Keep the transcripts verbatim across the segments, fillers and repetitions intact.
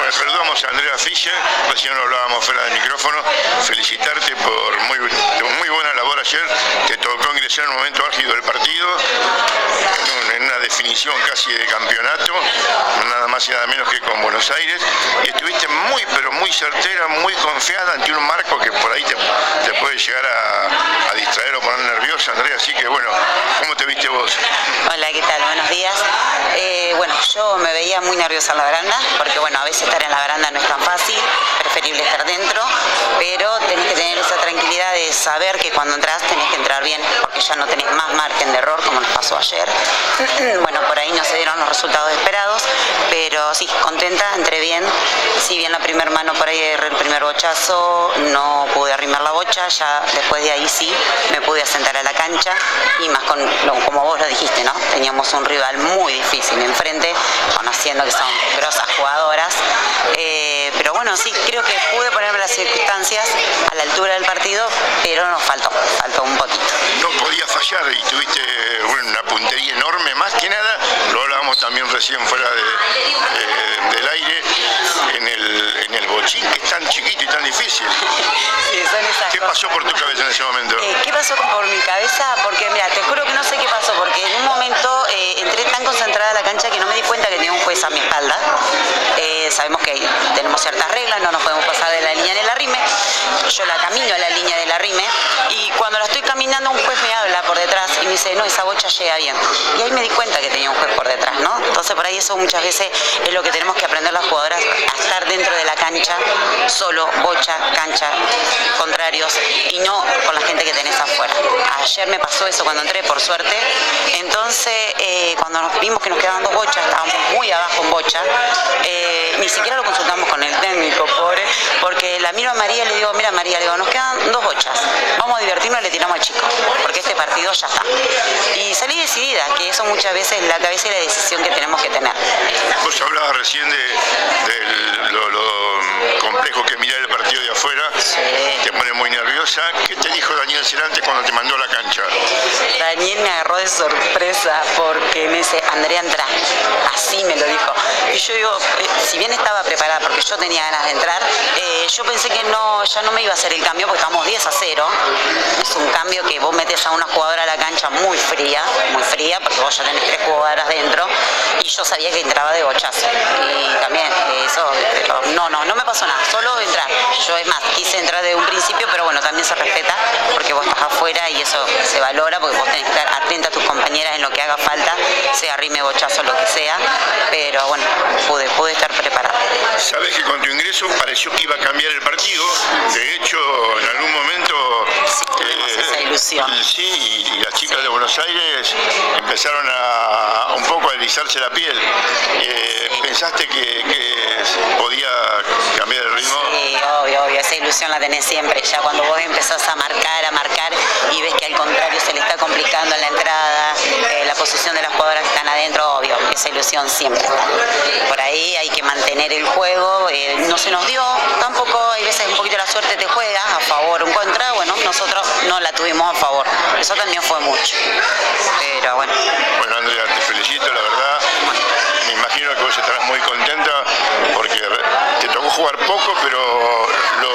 Bueno, saludamos a Andrea Fischer, recién lo hablábamos fuera del micrófono, felicitarte por muy, muy buena labor ayer, te tocó ingresar en un momento álgido del partido, en una definición casi de campeonato, nada más y nada menos que con Buenos Aires, y estuviste muy pero muy certera, muy confiada ante un marco que por ahí te, te puede llegar a, a distraer o poner nerviosa, Andrea, así que bueno, ¿cómo te viste vos? Hola, ¿qué tal? Buenos días. Eh, bueno, yo me veía muy nerviosa en la baranda, porque bueno, a veces estar en la baranda no es tan fácil, preferible estar dentro, pero tenés que tener esa tranquilidad de saber que cuando entras tenés que entrar bien, porque ya no tenés más margen de error como nos pasó ayer. Bueno, por ahí no se dieron los resultados esperados, pero sí, contenta, entré bien. Si bien la primera mano por ahí, el primer bochazo, no pude arrimar la bocha, ya después de ahí sí me pude asentar a la cancha, y más con, como vos lo dijiste, ¿no? Teníamos un rival muy difícil enfrente, conociendo que son grosas jugadoras, eh, pero bueno, sí, creo que pude ponerme las circunstancias a la altura del partido, pero nos faltó, faltó un poquito. No podía fallar y tuviste bueno, una puntería enorme, más que nada, lo hablábamos también recién fuera de, eh, del aire, en el, en el bochín, que es tan chiquito y tan difícil. Sí, son esas ¿Qué pasó por tu cabeza en ese momento? Eh, ¿Qué pasó por mi cabeza? Porque mira, te juro que no sé qué pasó, porque en un momento eh, entré tan concentrada a la cancha que no me di cuenta que tenía un juez a mi espalda. Eh, sabemos que tenemos ciertas reglas, no nos podemos pasar de la línea del arrime. Yo la camino a la línea del arrime, y cuando la estoy caminando un juez me habla por detrás y me dice, no, esa bocha llega bien. Y ahí me di cuenta que tenía un juez por detrás, ¿no? Entonces por ahí eso muchas veces es lo que tenemos que aprender las jugadoras, a estar dentro de la cancha, solo, bocha, cancha, contrarios, y no con la gente que tenés afuera. Ayer me pasó eso cuando entré, por suerte. Entonces, eh, cuando nos vimos que nos quedaban dos bochas, estábamos muy abajo en bocha, eh, ni siquiera lo consultamos con el técnico, pobre, porque la miro a María y le digo, mira María, le digo, nos quedan dos bochas, vamos a divertirnos y le tiramos al chico, porque este partido ya está. Y salí decidida, que eso muchas veces la cabeza y la decisión que tenemos que tener. Vos hablabas recién de, de lo, lo complejo que es mirar el partido de afuera, sí. Te pone muy nerviosa. ¿Qué te dijo Daniel Cerante cuando te mandó a la cancha? Daniel me agarró de sorpresa porque me dice, Andrea, entra, así me lo dijo. Y yo digo, eh, si bien estaba preparada porque yo tenía ganas de entrar, eh, yo pensé que no, ya no me iba a hacer el cambio porque estamos diez a cero. Es un cambio que vos metes a una jugadora a la cancha muy fría, muy fría, porque vos ya tenés tres jugadoras dentro, y yo sabía que entraba de bochazo. Y también eh, eso, pero no, no, no me pasó nada, solo entrar. Yo es más, quise entrar de un principio, pero bueno, también se respeta porque vos estás afuera y eso se valora, porque vos tenés que estar atenta a tus compañeras en lo que haga falta, sea rime, bochazo, lo que sea, pero bueno, pude, pude estar preparada. Sabés que con tu ingreso pareció que iba a cambiar el partido, de hecho en algún momento sí, tuvimos eh, esa ilusión. Sí, y las chicas sí. de Buenos Aires empezaron a un poco a erizarse la piel. Eh, sí. ¿Pensaste que, que podía cambiar el ritmo? Sí, obvio, obvio, esa ilusión la tenés siempre, ya cuando vos empezás a marcar, a marcar y ves que al contrario se le está complicando en la entrada, eh, la posición de las jugadoras que están adentro, obvio, esa ilusión siempre está. Por ahí hay que mantener el juego, eh, no se nos dio, tampoco hay veces un poquito la suerte te juega a favor o en contra, bueno, nosotros no la tuvimos a favor, eso también fue mucho, pero bueno. Bueno, Andrea, te felicito, la verdad, me imagino que vos estarás muy contenta porque te tocó jugar poco, pero lo,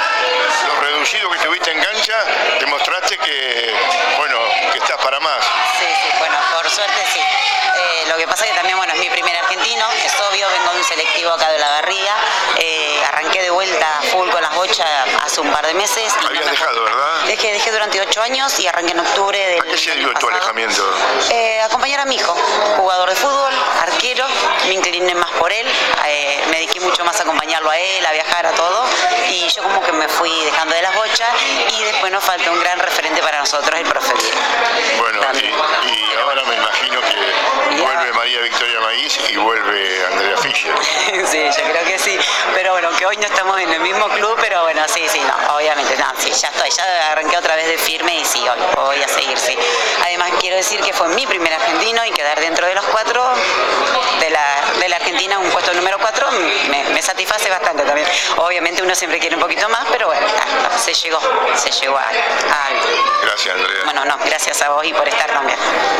lo reducido que tuviste en cancha, demostraste que, bueno, que estás para más. Sí, sí, bueno, por suerte sí. Eh, lo que pasa es que también, bueno, es mi primer argentino, es obvio, vengo de un selectivo acá de la Barría, eh, arranqué de vuelta full con las bochas hace un par de meses. Y Habías no dejado, ¿verdad? Dejé, dejé durante ocho años y arranqué en octubre del ¿A qué se dio tu alejamiento? Eh, acompañar a mi hijo, jugador de fútbol, arquero, me incliné más por él, eh, me dediqué mucho más a acompañarlo a él, a viajar, a todo, y yo como que me fui dejando de las bochas, y después nos falta un gran referente para nosotros, el profe Biel. Bueno, y, y ahora me imagino que vuelve María Victoria Maíz y vuelve Andrea Fischer. Sí, yo creo que sí, pero bueno, que hoy no estamos en el mismo club, pero bueno, sí, sí, no, obviamente, no, sí, ya estoy, ya arranqué otra vez de firme y sí, hoy voy a seguir, sí. Además quiero decir que fue mi primer argentino y quedar dentro de los cuatro de la, de la Argentina, un puesto número cuatro, me, me satisface bastante también. Obviamente uno siempre quiere un poquito más, pero bueno, no, se llegó, se llegó a, a algo. Gracias, Andrea. Bueno, no, gracias a vos y por estar también.